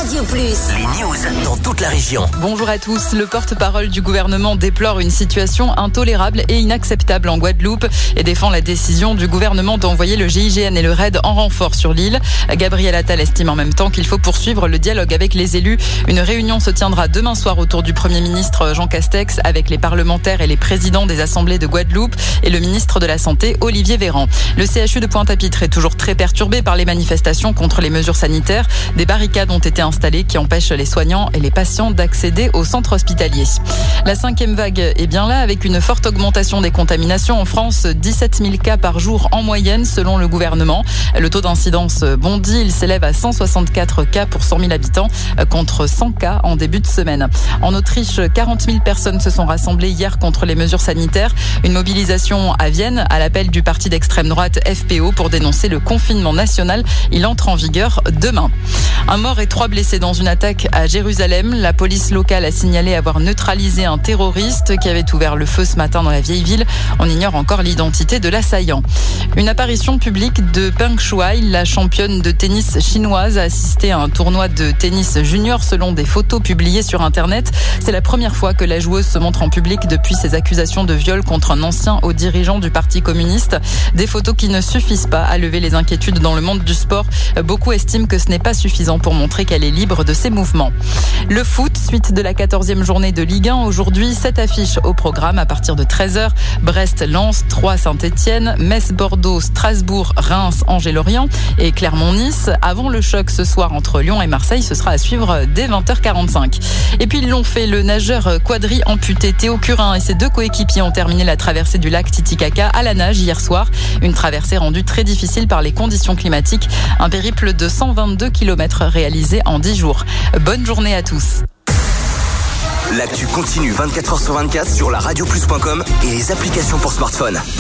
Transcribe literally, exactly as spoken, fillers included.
Radio Plus. Les news dans toute la région. Bonjour à tous. Le porte-parole du gouvernement déplore une situation intolérable et inacceptable en Guadeloupe et défend la décision du gouvernement d'envoyer le G I G N et le R A I D en renfort sur l'île. Gabriel Attal estime en même temps qu'il faut poursuivre le dialogue avec les élus. Une réunion se tiendra demain soir autour du Premier ministre Jean Castex avec les parlementaires et les présidents des assemblées de Guadeloupe et le ministre de la Santé Olivier Véran. Le C H U de Pointe-à-Pitre est toujours très perturbé par les manifestations contre les mesures sanitaires. Des barricades ont été installées qui empêchent les soignants et les patients d'accéder au centre hospitalier. La cinquième vague est bien là avec une forte augmentation des contaminations en France. dix-sept mille cas par jour en moyenne selon le gouvernement. Le taux d'incidence bondit. Il s'élève à cent soixante-quatre cas pour cent mille habitants contre cent cas en début de semaine. En Autriche, quarante mille personnes se sont rassemblées hier contre les mesures sanitaires. Une mobilisation à Vienne à l'appel du parti d'extrême droite F P O pour dénoncer le confinement national. Il entre en vigueur demain. Un mort et trois blessés dans une attaque à Jérusalem. La police locale a signalé avoir neutralisé un terroriste qui avait ouvert le feu ce matin dans la vieille ville. On ignore encore l'identité de l'assaillant. Une apparition publique de Peng Shuai, la championne de tennis chinoise, a assisté à un tournoi de tennis junior selon des photos publiées sur Internet. C'est la première fois que la joueuse se montre en public depuis ses accusations de viol contre un ancien haut dirigeant du Parti communiste. Des photos qui ne suffisent pas à lever les inquiétudes dans le monde du sport. Beaucoup estiment que ce n'est pas suffisant pour montrer qu'elle est libre de ses mouvements. Le foot, suite de la quatorzième journée de Ligue un. Aujourd'hui, sept affiches au programme à partir de treize heures. Brest-Lens, Troyes Saint-Etienne, Metz-Bordeaux, Strasbourg, Reims, Angers-Lorient et Clermont-Nice. Avant le choc ce soir entre Lyon et Marseille, ce sera à suivre dès vingt heures quarante-cinq. Et puis ils l'ont fait, le nageur quadri amputé Théo Curin et ses deux coéquipiers ont terminé la traversée du lac Titicaca à la nage hier soir. Une traversée rendue très difficile par les conditions climatiques. Un périple de cent vingt-deux kilomètres réalisé en dix jours. Bonne journée à tous. L'actu continue vingt-quatre heures sur vingt-quatre sur la radio plus point com et les applications pour smartphone.